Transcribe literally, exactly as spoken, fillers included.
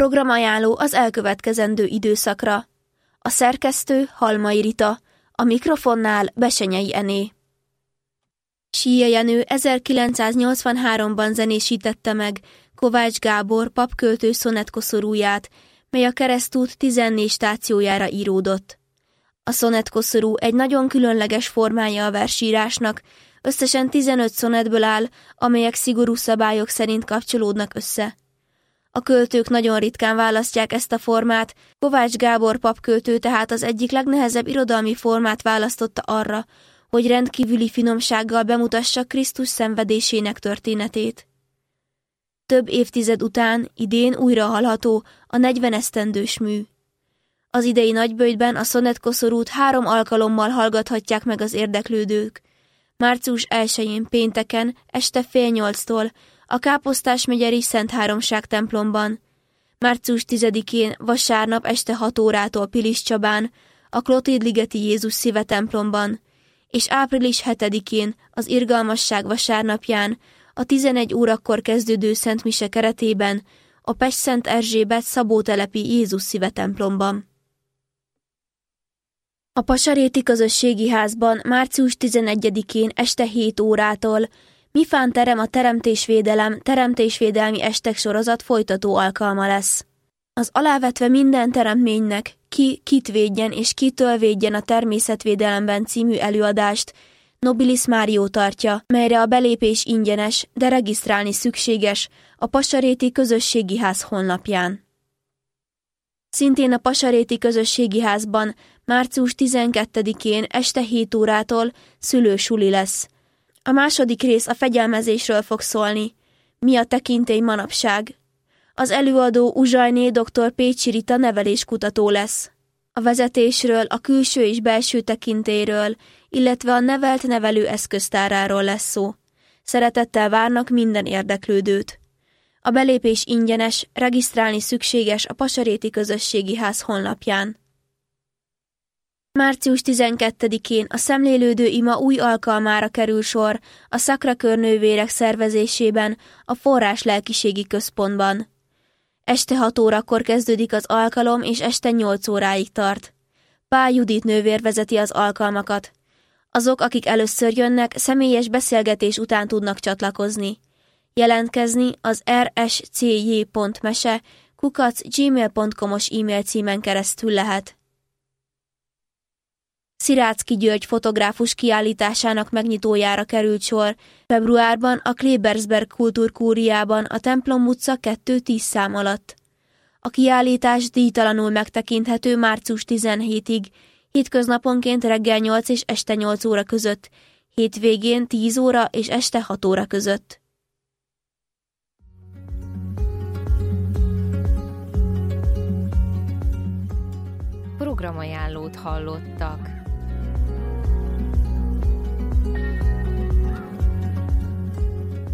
programajánló az elkövetkezendő időszakra. A szerkesztő Halmai Rita, a mikrofonnál Besenyei Ené. Síja Jenő ezerkilencszáznyolcvanháromban zenésítette meg Kovács Gábor papköltő szonetkoszorúját, mely a Keresztút tizennégy stációjára íródott. A szonetkoszorú egy nagyon különleges formája a versírásnak, összesen tizenöt szonetből áll, amelyek szigorú szabályok szerint kapcsolódnak össze. A költők nagyon ritkán választják ezt a formát, Kovács Gábor papköltő tehát az egyik legnehezebb irodalmi formát választotta arra, hogy rendkívüli finomsággal bemutassa Krisztus szenvedésének történetét. Több évtized után idén újra hallható a negyven esztendős mű. Az idei nagyböjtben a szonetkoszorút három alkalommal hallgathatják meg az érdeklődők. március elsején pénteken este fél nyolctól a Káposztásmegyeri Szentháromság templomban, március tizedikén vasárnap este hat órától Pilis Csabán, a Klotéd-ligeti Jézus Szíve templomban, és április hetedikén az Irgalmasság vasárnapján a tizenegy órakor kezdődő szentmise keretében a Pest-Szent Erzsébet Szabótelepi Jézus Szíve templomban. A Pasaréti Közösségi Házban március tizenegyedikén este hét órától Mifán terem a Teremtésvédelem teremtésvédelmi estek sorozat folytató alkalma lesz. Az alávetve minden teremtménynek ki kit védjen és kitől védjen a természetvédelemben című előadást Nobilis Mário tartja, melyre a belépés ingyenes, de regisztrálni szükséges a Pasaréti Közösségi Ház honlapján. Szintén a Pasaréti Közösségi Házban március tizenkettedikén este hét órától szülősuli lesz. A második rész a fegyelmezésről fog szólni. Mi a tekintély manapság? Az előadó Uzsajné dr. Pécsi Rita neveléskutató lesz. A vezetésről, a külső és belső tekintélyről, illetve a nevelt nevelő eszköztáráról lesz szó. Szeretettel várnak minden érdeklődőt. A belépés ingyenes, regisztrálni szükséges a Pasaréti Közösségi Ház honlapján. március tizenkettedikén a szemlélődő ima új alkalmára kerül sor a Szakrakőr-nővérek szervezésében a Forrás Lelkiségi Központban. Este hat órakor kezdődik az alkalom, és este nyolc óráig tart. Pál Judit nővér vezeti az alkalmakat. Azok, akik először jönnek, személyes beszélgetés után tudnak csatlakozni. Jelentkezni az er es cé jé pont mese kukac gmail pont com-os e-mail címen keresztül lehet. Sziráczky György fotográfus kiállításának megnyitójára került sor februárban a Klebersberg kultúrkúriában a Templom utca kettő tíz szám alatt. A kiállítás díjtalanul megtekinthető március tizenhetedikéig, hétköznaponként reggel nyolc és este nyolc óra között, hétvégén tíz óra és este hat óra között. Programajánlót hallottak.